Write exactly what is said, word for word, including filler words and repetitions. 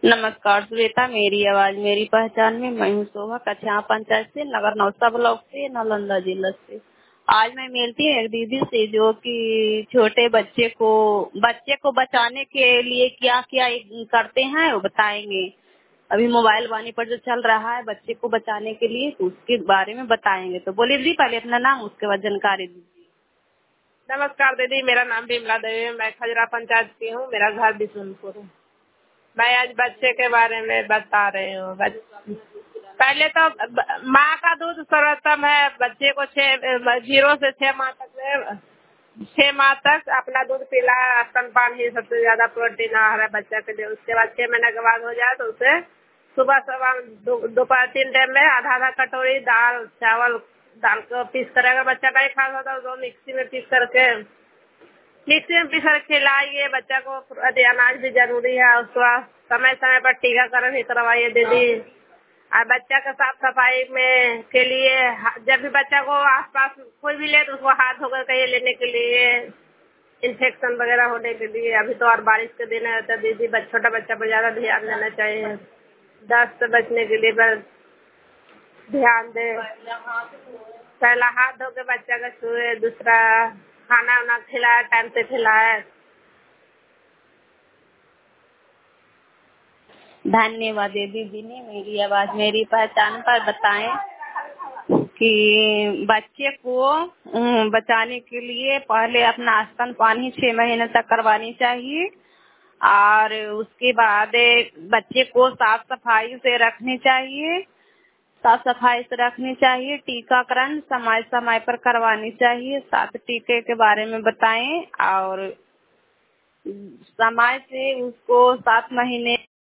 नमस्कार श्वेता, मेरी आवाज मेरी पहचान में मैं हूँ शोभा, कछावा पंचायत से, नगर नौसा ब्लॉक से, नालंदा जिला से। आज मैं मिलती हूँ एक दीदी से जो कि छोटे बच्चे को बच्चे को बचाने के लिए क्या क्या करते हैं वो बताएंगे। अभी मोबाइल वाणी पर जो चल रहा है बच्चे को बचाने के लिए तो उसके बारे में बताएंगे। तो बोलिए दीदी, पहले अपना नाम उसके बाद जानकारी दीजिए। नमस्कार दीदी, मेरा नाम विमला देवी है। मैं खजरा पंचायत की हूँ। मेरा घर बिशुनपुर है। मैं आज बच्चे के बारे में बता रही हूँ। बच- पहले तो ब- माँ का दूध सर्वोत्तम है। बच्चे को छह जीरो से छह माह तक में छह माह तक अपना दूध पिला है। स्तनपान ही सबसे ज्यादा प्रोटीन आहार है बच्चा के लिए। उसके बाद छह महीने के बाद हो जाए तो उसे सुबह सुबह दो- दोपहर तीन टाइम में आधा आधा कटोरी दाल चावल दाल को पीस कर, अगर बच्चा नहीं खा सकता तो मिक्सी में पीस करके मिक्सी में पीस कर खिलाइए। बच्चा को यदि अनाज भी जरूरी है। उसको समय समय पर टीकाकरण भी करवाइए दीदी। और बच्चा का साफ सफाई में के लिए जब भी बच्चा को आसपास कोई भी ले तो उसको हाथ धोकर कहिए लेने के लिए, इन्फेक्शन वगैरह होने के लिए। अभी तो और बारिश के दिन है तो दीदी छोटा बच्चा पर ज्यादा ध्यान देना चाहिए। दस्त से बचने के लिए बस ध्यान दे। पहला हाथ धो के बच्चा का छुए, दूसरा खाना वाना खिलाए, टाइम से खिलाए। धन्यवाद दीदी ने मेरी आवाज मेरी पहचान पर बताएं कि बच्चे को अम, बचाने के लिए पहले अपना स्तनपान ही छह महीने तक करवानी चाहिए और उसके बाद बच्चे को साफ सफाई से रखनी चाहिए साफ सफाई से रखनी चाहिए। टीकाकरण समय समय पर करवानी चाहिए। सात टीके के बारे में बताएं और समय से उसको सात महीने